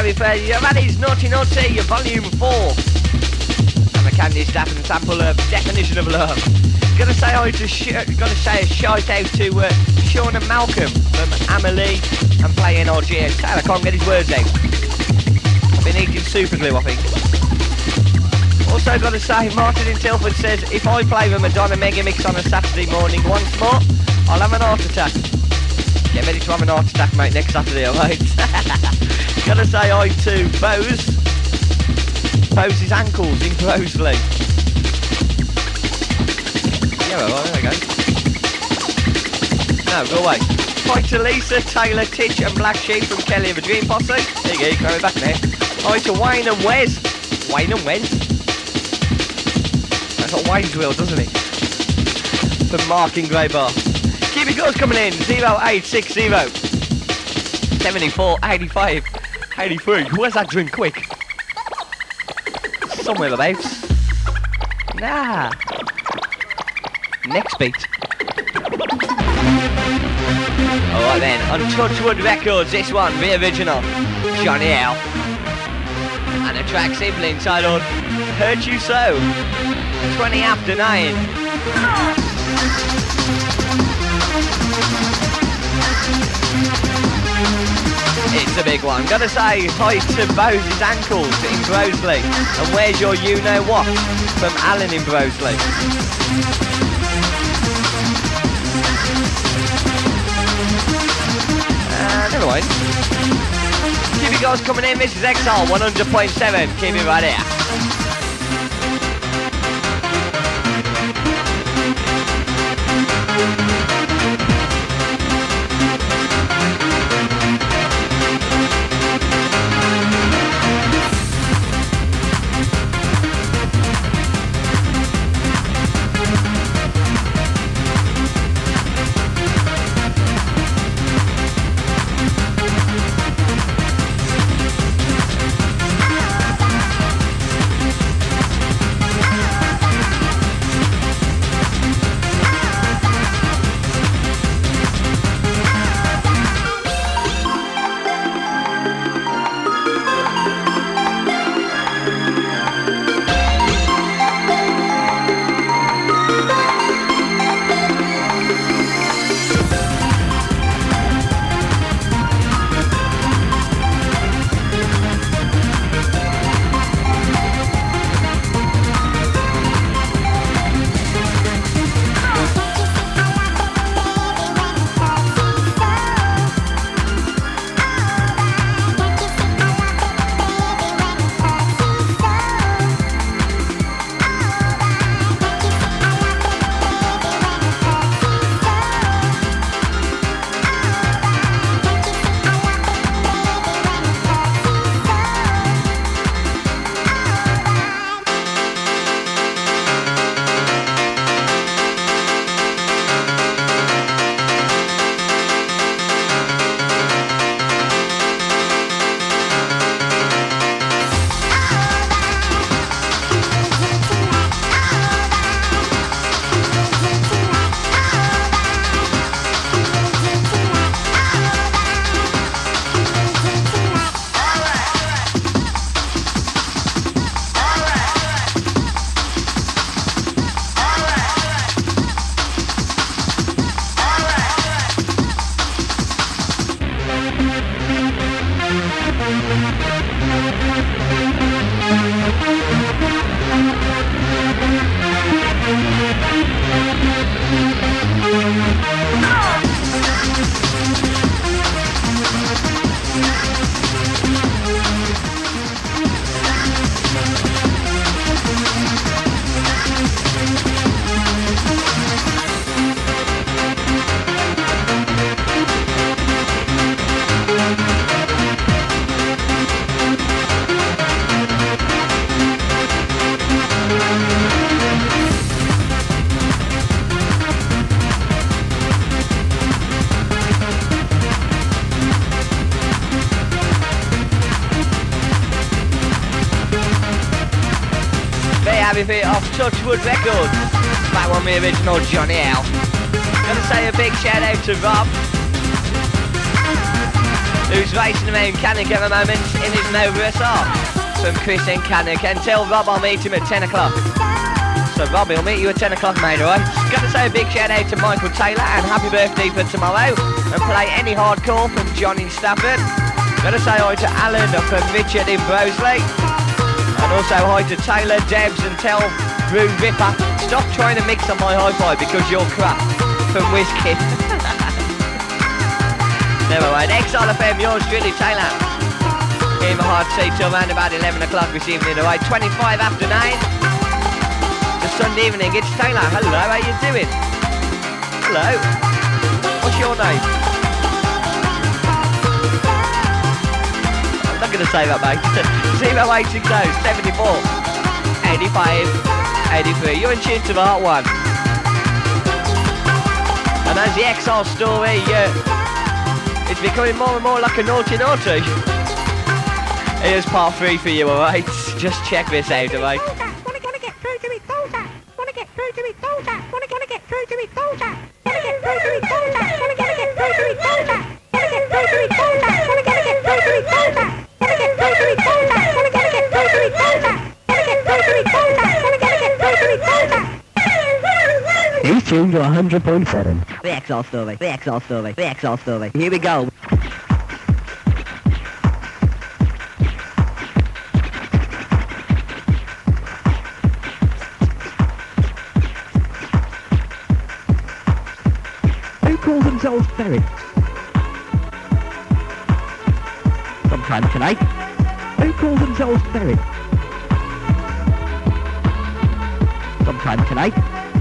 happy birthday. That is Naughty Naughty, volume 4. And the Candy Staff and sample of Definition of Love. Gotta say hi to gotta say a shout out to Sean and Malcolm from Amelie and Play NRG. I can't get his words out. I've been eating super glue, I think. Also gotta say, Martin in Tilford says, if I play the Madonna Mega Mix on a Saturday morning once more, I'll have an heart attack. Get ready to have an heart attack, mate, next Saturday, alright? Gotta say hi to Bose's ankles in Broseley. Yeah, well, there we go. No, go away. Hi to Lisa, Taylor, Titch and Black Sheep from Kelly of the Dream Posse. There you go, coming back there. Hi to Wayne and Wes. Wayne and Wes? That's what Wayne's will, doesn't it? From Mark in Grey Bar. Keep it goes coming in, 0860 74 85 83. Where's that drink quick? Somewhere abouts. Nah. Next beat. Alright then, on Touchwood Records, this one, the original, Johnny L. And a track simply entitled Hurt You So, 20 after 9. It's a big one. Gotta say hi to Bose's ankles in Broseley. And where's your you know what? From Alan in Broseley. Never mind. Keep you guys coming in. This is Exile 100.7. Keep it right here. Bit off Touchwood Records. That one, the original Johnny L. Gonna say a big shout out to Rob, who's racing around Cannock at the moment in his Nova SR. From Chris in Cannock, and tell Rob I'll meet him at 10 o'clock. So Robbie, I'll meet you at 10 o'clock, mate, alright? Gotta say a big shout out to Michael Taylor and happy birthday for tomorrow. And play Any Hardcore from John in Stafford. Gotta say hi to Alan from Richard in Broseley. And also hi to Taylor, Debs, and tell Brew Ripper, stop trying to mix on my hi-fi because you're crap. From Wizkid. Never mind. Exile FM, yours truly, Taylor. In my heart seat till around about 11 o'clock this evening, alright? 25 after 9. Sunday evening, it's Taylor. Hello, how you doing? Hello. What's your name? I'm not going to say that, mate. 0860 74 85 83. You're in tune to the Hot One. And as the Exile story, it's becoming more and more like a naughty naughty. Here's part 3 for you, alright? Just check this out, alright? He's tuned to 100.7. The Exile story, the Exile story, the Exile story. Here we go. Who calls themselves ferrets? Sometime tonight. Who calls themselves ferrets? Sometime tonight.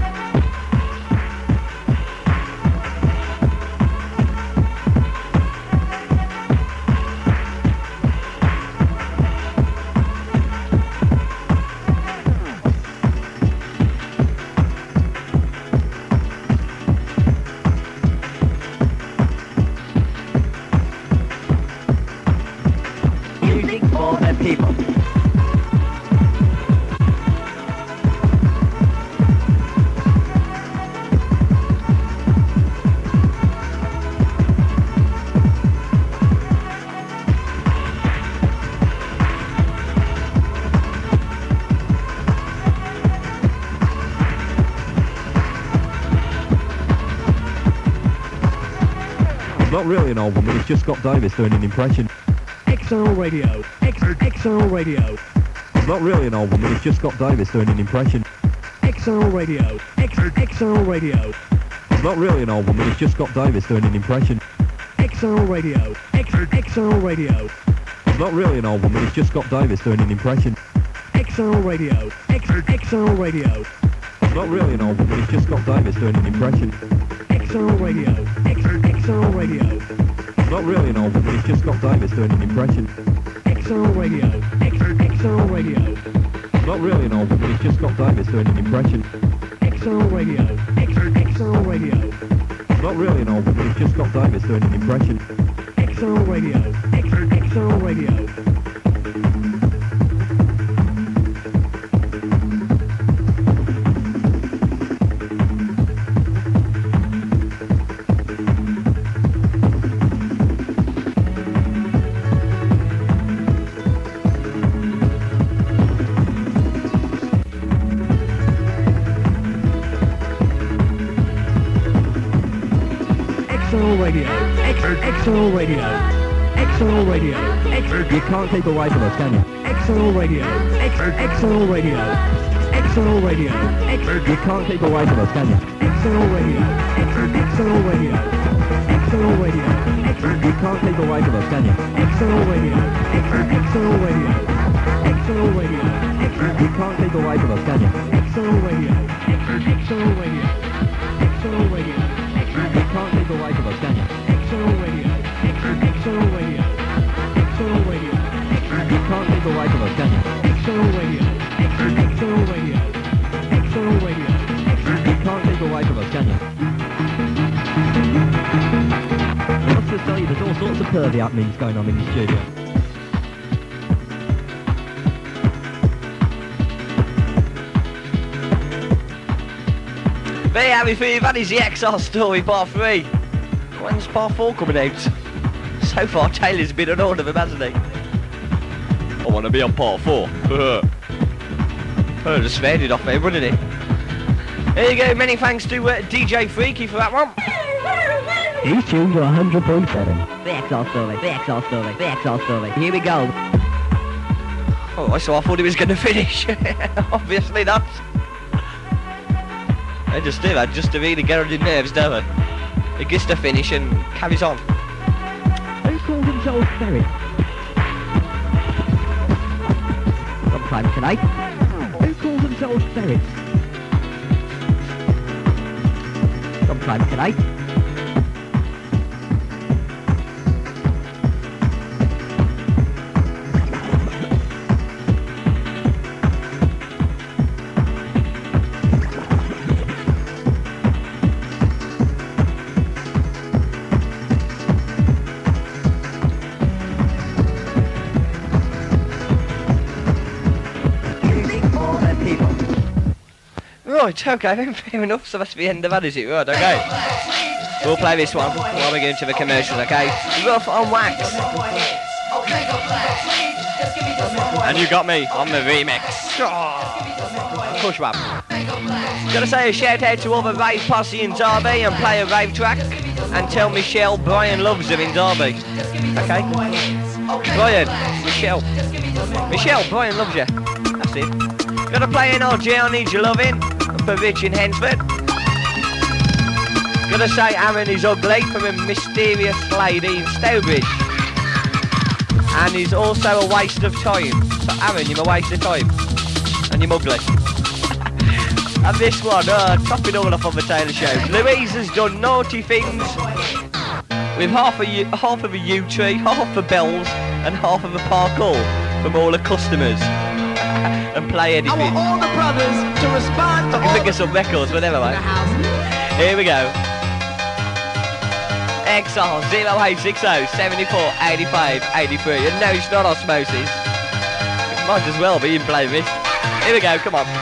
Not really an old woman, it's just Scott Davis doing an impression. XRL Radio, XRL Radio. Not really an old woman, it's just Scott Davis doing an impression. XRL Radio, XRL Radio. Not really an old woman, it's just Scott Davis doing an impression. XRL Radio, XRL Radio. Not really an old woman, it's just Scott Davis doing an impression. XRL Radio, XRL Radio. Not really an old woman, it's just Scott Davis doing an impression. XRL Radio, XRL Radio. Not really an old woman, it's just Scott Davis doing an impression. XRL Radio, XRL Radio. Not really an old woman, it's just Scott Davis doing an impression. XRL Radio, XRL Radio. Not really an old woman, it's just Scott Davis doing an impression. XRL Radio, XRL Radio. XRL Radio, XRL Radio, You can't keep away from us, can you? XRL Radio, XRL Radio, XRL Radio, You can't keep away from us, can you? XRL Radio, XRL Radio, XRL Radio, You can't keep away from us, can you? XRL Radio, XRL Radio, XRL Radio, You can't keep away from us, can you? XRL Radio, XRL Radio, XRL Radio, You can't keep away from us, can you? XRL Radio, XRL Radio, XRL Radio, You can't keep away from us, can you? XRL Radio, XRL Radio, XRL Radio. You can't keep away from us, can you? Let's just tell you, there's all sorts of pervy happenings going on in the studio. Very happy for you, that is the XR story part 3. When's part 4 coming out? So far, Taylor's been on all of them, hasn't he? I want to be on part 4. Oh, just faded off there, wouldn't it? There you go, many thanks to DJ Freaky for that one. He's tuned to 100.7. The XR story, the XR story, the XR story. Here we go. Oh, so I thought he was going to finish. Obviously not. They just do that, just to really get on your nerves, don't they? He gets to finish and carries on. Who calls themselves ferrets? Sometime tonight. Who calls themselves ferrets? Sometime tonight. Right, okay, then fair enough, so that's the end of that, is it? Right, okay. We'll play this one while we go into the commercials, okay? Rough on Wax. And you got me on the remix. Push one. Gotta say a shout out to all the rave posse in Derby and play a rave track. And tell Michelle Brian loves her in Derby. Okay? Brian, Michelle, Brian loves you. That's it. Gotta play NRG, I Need Your Lovin'. For Rich in Hensford. Gotta say Aaron is ugly for a mysterious lady in Stowbridge. And he's also a waste of time. So Aaron, you're a waste of time. And you're ugly. And this one, topping all off on the Taylor Show. Louise has done naughty things with half of a U-tree, half the bells, and half of a parkour from all the customers. And play anything. I want all the brothers to respond to I can think of some records, whatever, mate. Here we go. XR 0860 74 85 83. And no, it's not Osmosis. It might as well be in play this. Here we go, come on.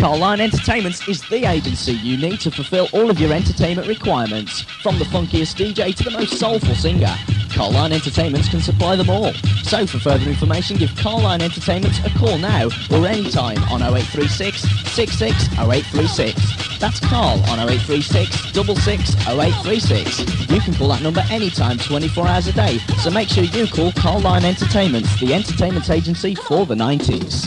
Carline Entertainment is the agency you need to fulfill all of your entertainment requirements. From the funkiest DJ to the most soulful singer, Carline Entertainment can supply them all. So for further information, give Carline Entertainment a call now or anytime on 0836 66 0836. That's Carl on 0836 66 0836. You can call that number anytime, 24 hours a day. So make sure you call Carline Entertainment, the entertainment agency for the 90s.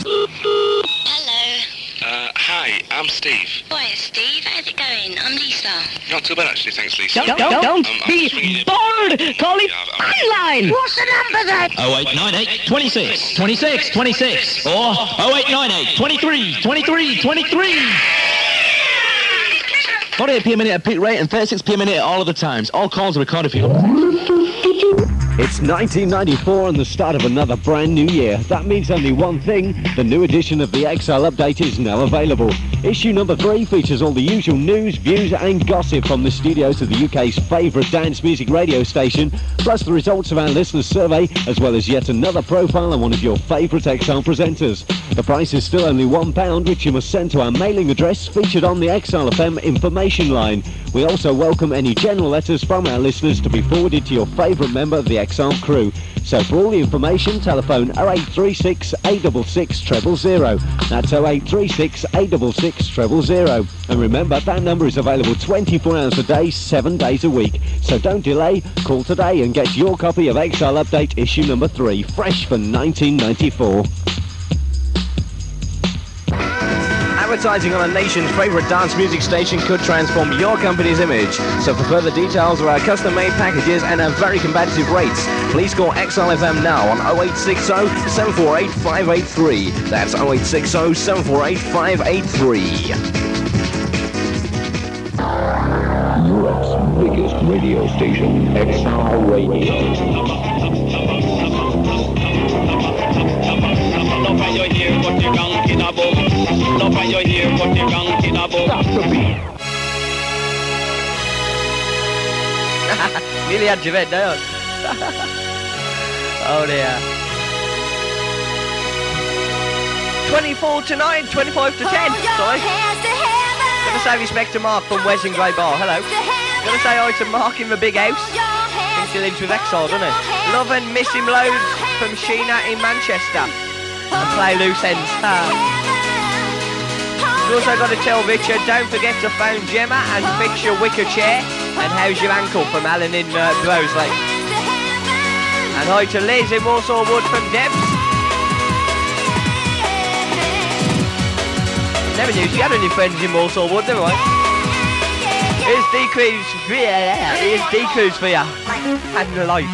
Hi, I'm Steve. Hi, Steve. How's it going? I'm Lisa. Not too bad, actually, thanks, Lisa. Don't be bored! Call it line! What's the number then? 0898 26 26 26 or 0898 23 23 23. 48p a minute at peak rate and 36p a minute at all of the times. All calls are recorded for you. It's 1994 and the start of another brand new year. That means only one thing. The new edition of the Exile Update is now available. Issue number 3 features all the usual news, views and gossip from the studios of the UK's favourite dance music radio station, plus the results of our listeners' survey, as well as yet another profile on one of your favourite Exile presenters. The price is still only £1, which you must send to our mailing address featured on the Exile FM information line. We also welcome any general letters from our listeners to be forwarded to your favourite member of the Exile crew. So for all the information, telephone 0836 866 000. That's 0836 866 000. And remember, that number is available 24 hours a day, 7 days a week. So don't delay, call today and get your copy of Exile Update issue number 3, fresh for 1994. Advertising on a nation's favourite dance music station could transform your company's image. So for further details of our custom-made packages and our very competitive rates, please call Exile FM now on 0860 748 583. That's 0860 748 583. Europe's biggest radio station, Exile Radio. Love when you hear what you're gunking about. Love when you hear what you're gunking about. Stop the beat. Nearly had your head down. Oh dear. 24 to 9, 25 to 10. Sorry. Gonna say respect to Mark from Wes in Grey Bar. Hello. Gonna say hi to Mark in the big house. I think he lives with Exile, doesn't he? Love and miss him loads from Sheena in Manchester. And play loose ends. You've also got to tell Richard, don't forget to phone Gemma and fix your wicker chair. And how's your ankle from Alan in Broseley. And hi to Liz in Warsaw Wood from Debs. Never knew she had any friends in Warsaw Wood, never mind. Here's D-Cruise for you. Here's D-Cruise for you. And the life.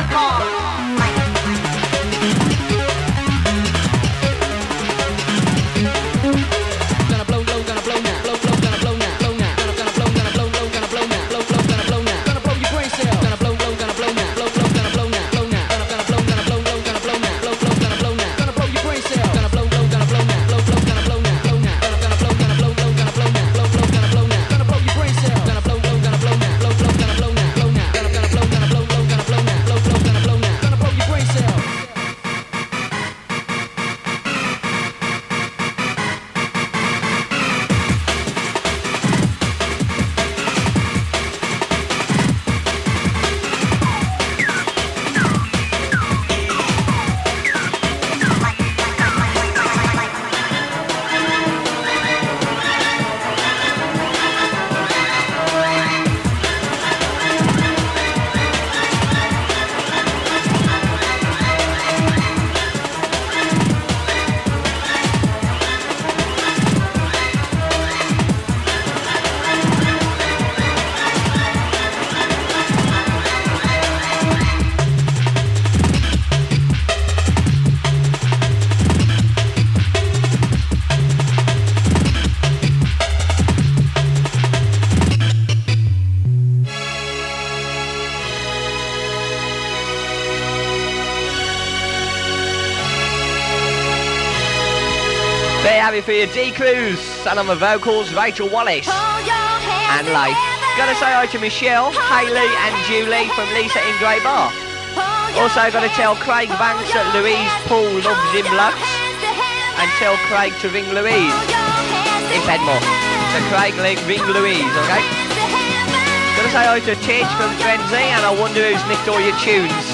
Very happy for you, D Cruz, and on the vocals, Rachel Wallace and Leif. Gotta say hi to Michelle, Hayley and Julie from Lisa in Grey Bar. Also gotta tell Craig Banks that Louise Paul loves him lots, and tell Craig to ring Louise in Bedmore. So Craig, ring Louise, okay? Gotta say hi to Titch from Frenzy, and I wonder who's nicked all your tunes.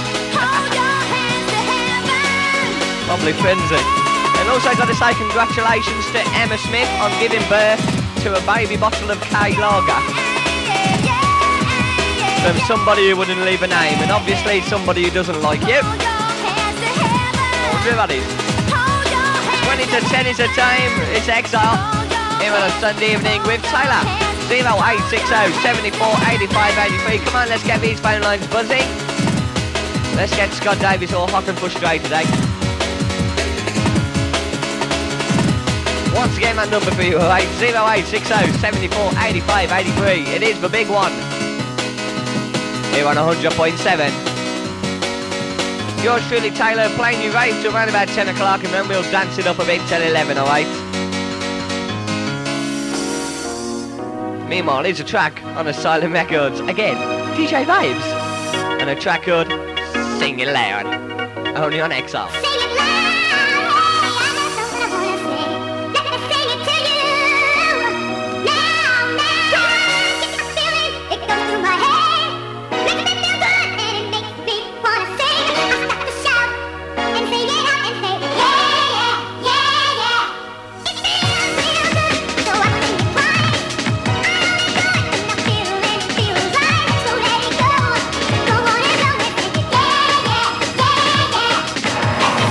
Probably Frenzy. And also got to say congratulations to Emma Smith on giving birth to a baby bottle of K Lager from somebody who wouldn't leave a name, and obviously somebody who doesn't like you. I wonder who that is. 20 to 10 is the time. It's Exile here on a Sunday evening with Taylor. 0860 74 85 83. Come on, let's get these phone lines buzzing. Let's get Scott Davis all hot and frustrated today. Once again, that number for you, 0860 74 85 83. It is the big one. Here on 100.7. Yours truly, Taylor, playing you rave to around about 10 o'clock, and then we'll dance it up a bit till 11, alright? Meanwhile, here's a track on Asylum Records. Again, DJ Vibes. And a track called Sing It Loud. Only on Exile. Yeah.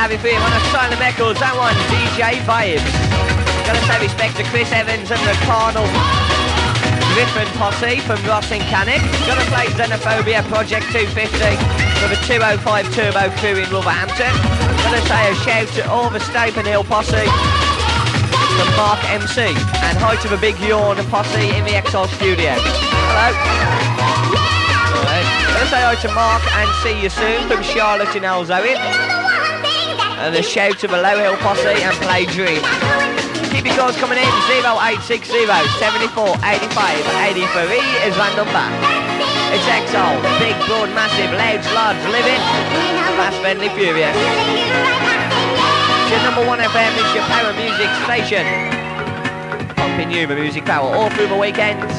have it for you on Asylum Records. That one, DJ Vibes. Gotta say respect to Chris Evans and the Carnal Griffin Posse from Ross and Cannock. Gotta play Xenophobia Project 250 for the 205 Turbo crew in Wolverhampton. Gotta say a shout to all the Stapen Hill Posse from Mark MC. And hi to the Big Yawn Posse in the Exile studio. Hello. Alright. Gotta say hi to Mark and see you soon from Charlotte in Elzoin. And a shout to the Low Hill Posse and Play Dream. Keep your calls coming in. 0860 74 85 83 is that number. It's Exile, big, broad, massive, loud, large, living, fast, friendly, furious. It's your number 1 FM, it's your power music station. Pumping you the music power all through the weekends.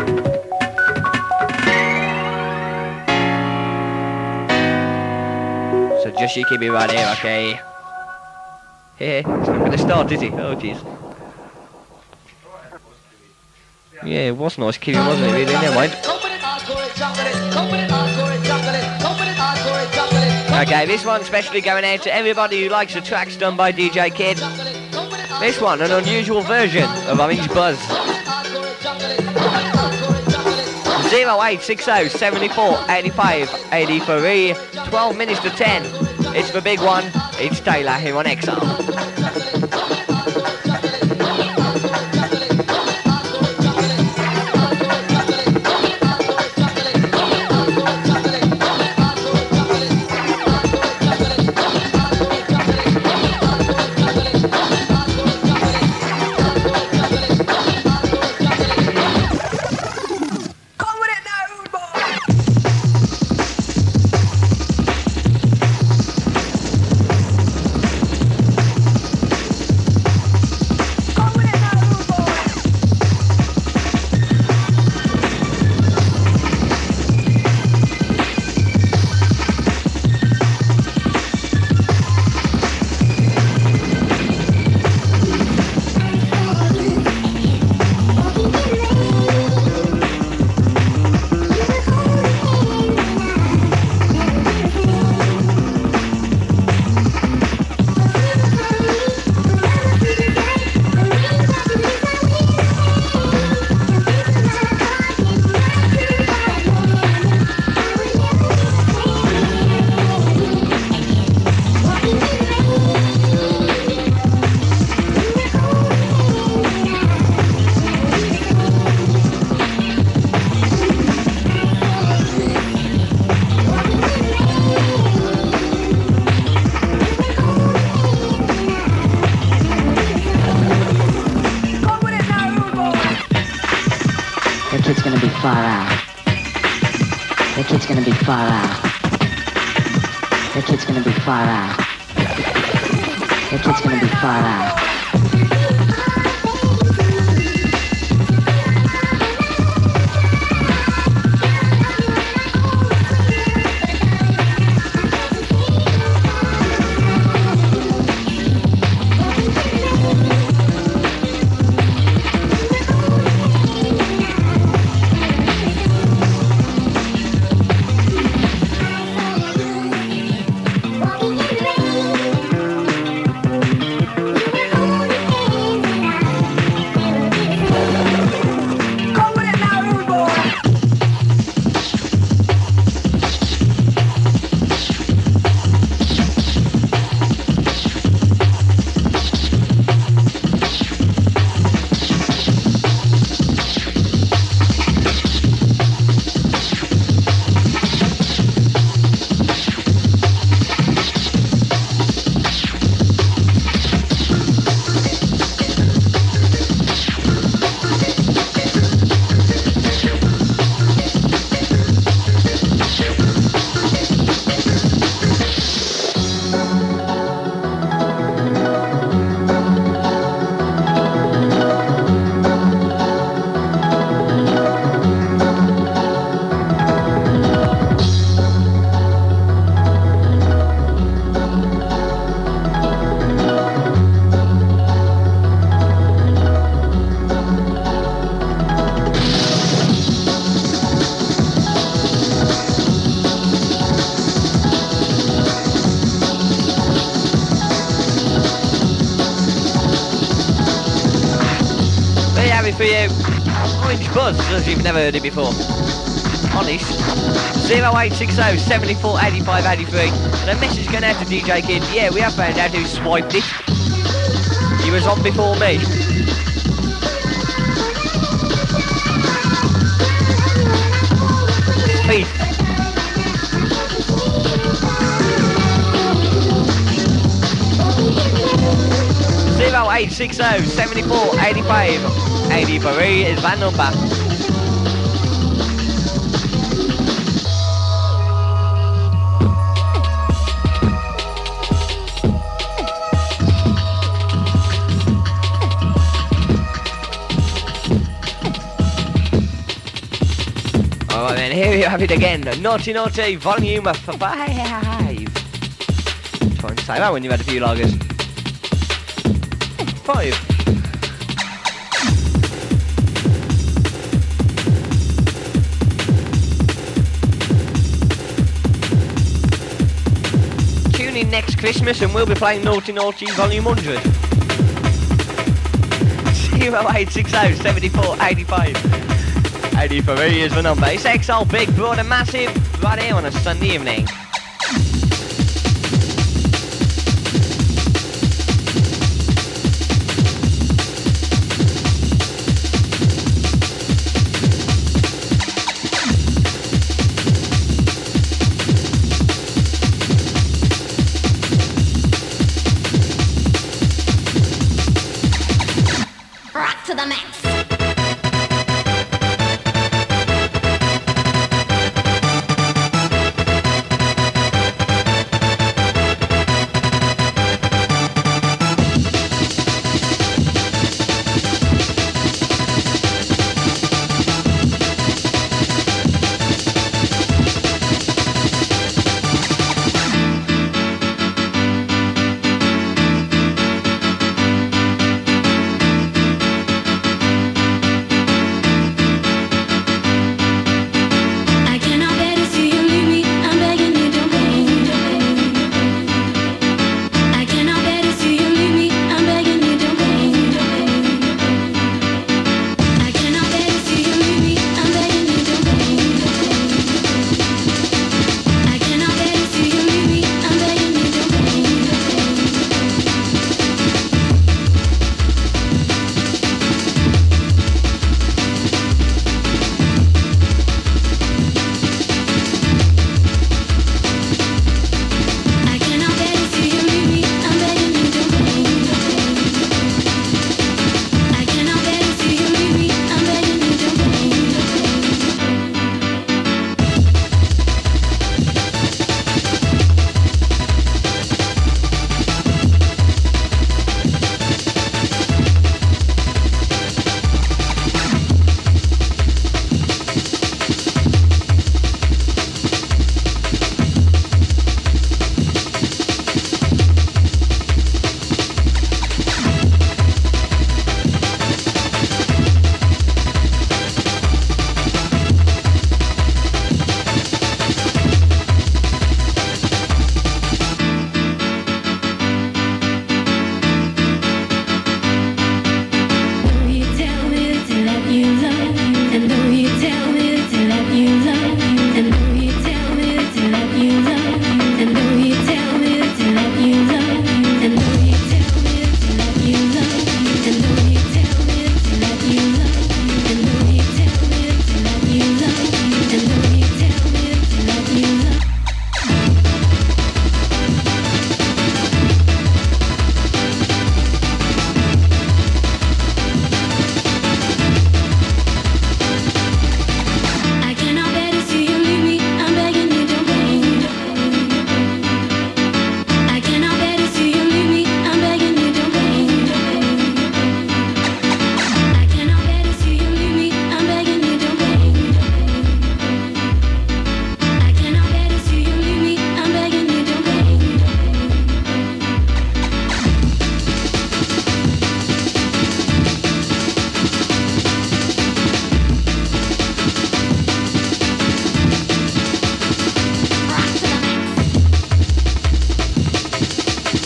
So just you keep it right here, okay? Here, it's not going to start, is it? Oh, jeez. Yeah, it was nice, Kiwi, wasn't it, really? Never mind. Okay, this one's especially going out to everybody who likes the tracks done by DJ Kid. This one, an unusual version of Orange Buzz. 0860 74 85 83, 12 minutes to 10. It's the big one. It's Taylor here on Exile. for you. Orange Buzz, as you've never heard it before. Honest. 0860 74 85 83. And a message going out to DJ Kid. Yeah, we have found out who swiped it. He was on before me. Pete. 0860 74 85 83 is that number. Alright then, here you have it again. Naughty Naughty Volume 5. Try and say that when you've had a few lagers. 5. Tune in next Christmas and we'll be playing Naughty Naughty Volume 100. 0860 74 85 83 is the number. It's XL Big Broad and Massive right here on a Sunday evening. To the max.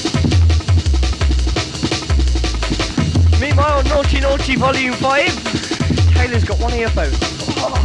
Volume 5. Taylor's got one earphone. Oh.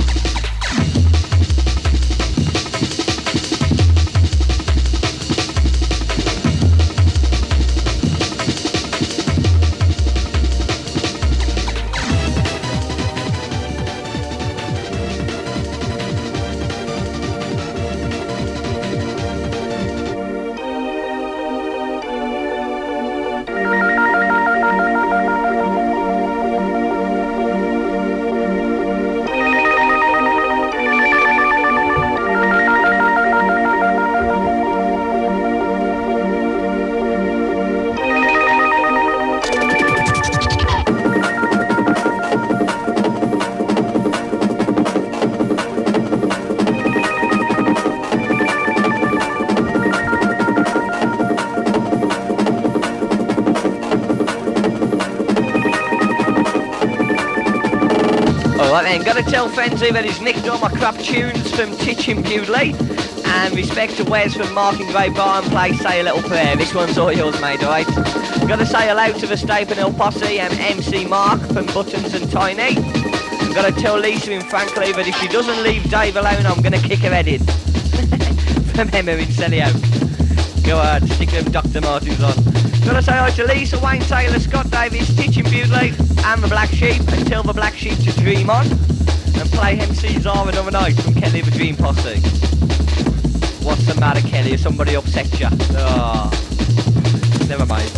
Right then, gotta tell Frenzy that he's nicked all my crap tunes from Titchin Bewley. And respect to Wes from Mark and Grey Bar and play Say a Little Prayer. This one's all yours, mate, alright? Gotta say hello to the Stapen Hill Posse and MC Mark from Buttons and Tiny. I've gotta tell Lisa and Frankly that if she doesn't leave Dave alone, I'm gonna kick her head in. From Emma in Celio. Go ahead, stick them Dr. Martens on. Gotta say hi to Lisa, Wayne Taylor, Scott Davis, Titchin Bewley and the Black Sheep, and tell the Black Sheep to dream on and play MC Zara Another Night from Kelly the Dream Posse. What's the matter, Kelly? Has somebody upset you? Oh, never mind.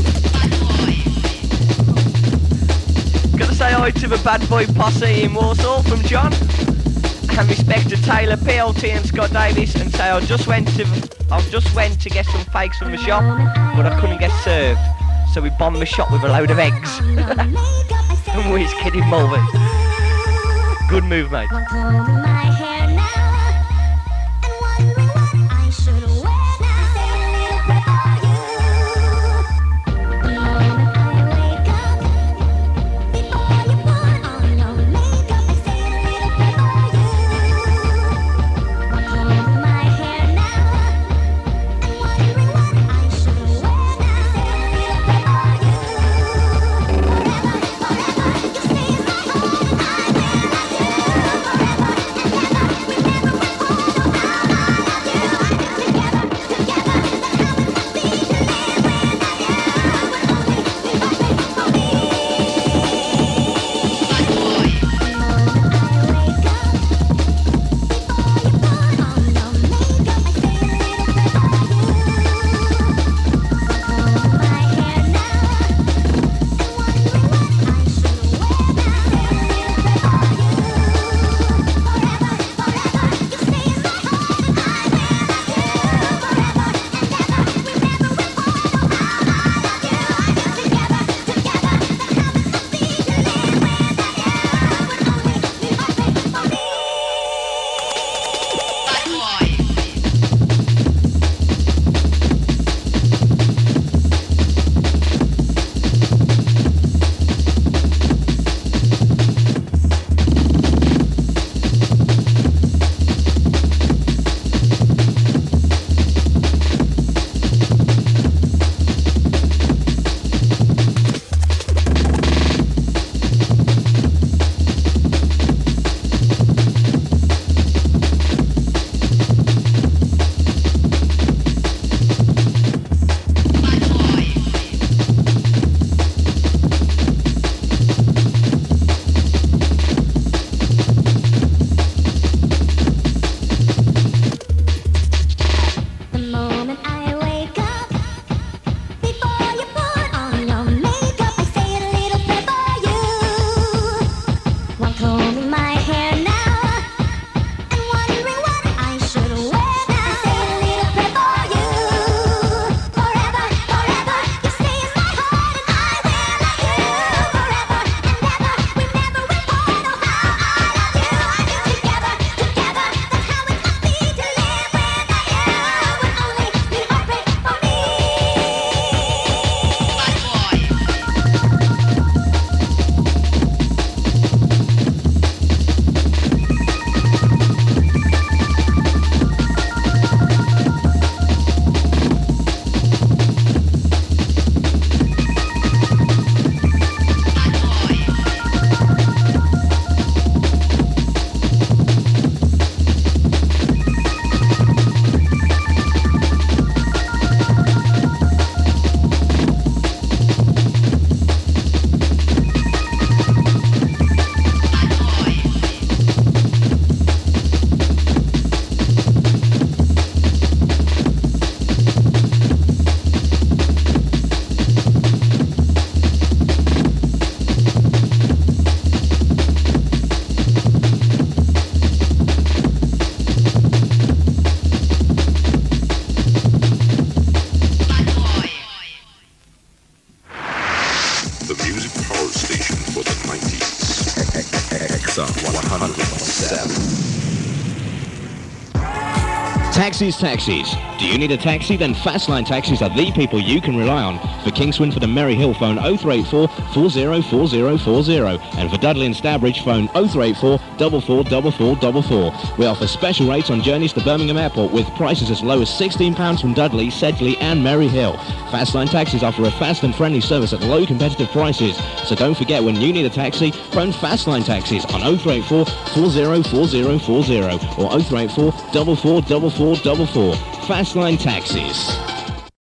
Gotta say hi to the Bad Boy Posse in Warsaw from John, and respect to Taylor, PLT and Scott Davis, and say I just went to get some fakes from the shop, but I couldn't get served, so we bombed the shop with a load of eggs. And we're kidding Mulvey. Good move, mate. Taxis. Do you need a taxi? Then Fastline Taxis are the people you can rely on. For King Swinford and Merry Hill, phone 0384 404040. And for Dudley and Stourbridge, phone 0384 444444. We offer special rates on journeys to Birmingham Airport with prices as low as £16 from Dudley, Sedgley and Merry Hill. Fastline Taxis offer a fast and friendly service at low competitive prices. So don't forget, when you need a taxi, phone Fastline Taxis on 0384 404040 or 0384 444444. Fastline Taxis.